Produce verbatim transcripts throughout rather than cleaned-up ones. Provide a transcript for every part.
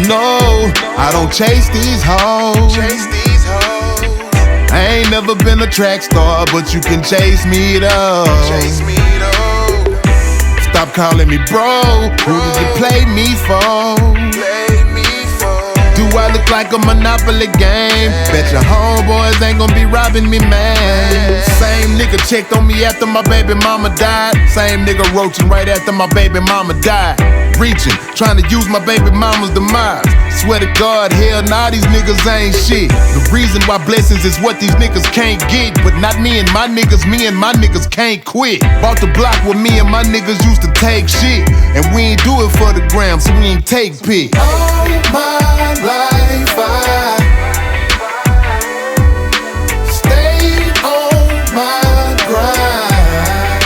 know I don't chase these hoes. Chase these hoes. I ain't never been a track star, but you can chase me though. Chase me though. Stop calling me bro. Who did you play me for? Play me for. Do I look like a Monopoly game? Bet your homeboys ain't gonna be robbing me, man. Same nigga checked on me after my baby mama died. Same nigga roaching right after my baby mama died. Reaching, trying to use my baby mama's demise. Swear to God, hell nah, these niggas ain't shit. The reason why blessings is what these niggas can't get. But not me and my niggas, me and my niggas can't quit. Bought the block where me and my niggas used to take shit. And we ain't do it for the gram, so we ain't take pics. All my life I stayed on my grind.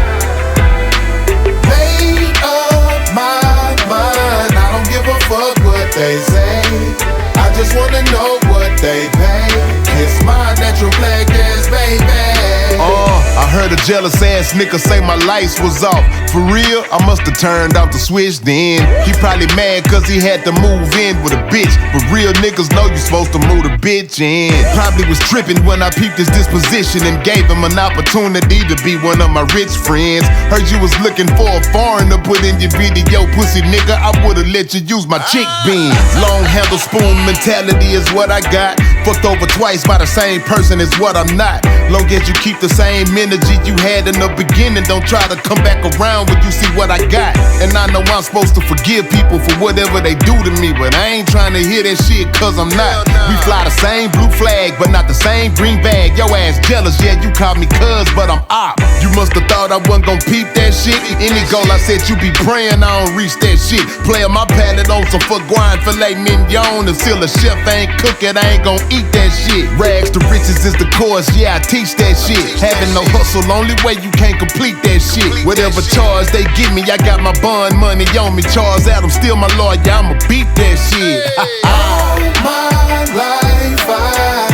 Made up my mind. I don't give a fuck what they say. I just wanna know what they pay. Kiss my natural black ass baby. Oh, I heard a jealous ass nigga say my lights was off. For real, I musta turned off the switch then. He probably mad cause he had to move in with a bitch. But real niggas know you supposed to move the bitch in. Probably was tripping when I peeped his disposition and gave him an opportunity to be one of my rich friends. Heard you was looking for a foreign to put in your video, pussy nigga. I would've let you use my chick bean. Long handle spoon mentality is what I got. Fucked over twice by the same person is what I'm not. Long as you keep the same energy you had in the beginning, don't try to come back around when you see what I got. And I know I'm supposed to forgive people for whatever they do to me, but I ain't trying to hear that shit cause I'm not. We fly the same blue flag, but not the same green bag. Yo ass jealous, yeah, you call me cuz, but I'm op. You musta thought I wasn't gon' peep that shit. Any goal I said you be praying I don't reach that shit. Playin' my palate on some foot grind, filet mignon. Until the chef ain't cook it, I ain't gon' eat that shit. Rags to riches is the course, yeah, I teach that shit. Having no hustle, only way you can't complete that shit. Whatever charge they give me, I got my bond money on me. Charles Adams still my lawyer, I'ma beat that shit. All my life I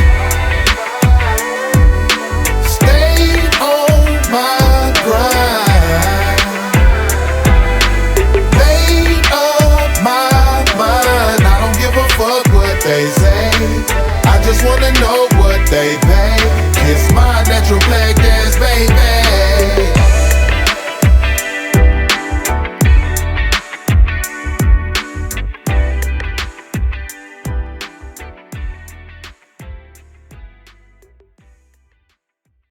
stayed on my grind. Made up my mind. I don't give a fuck what they say.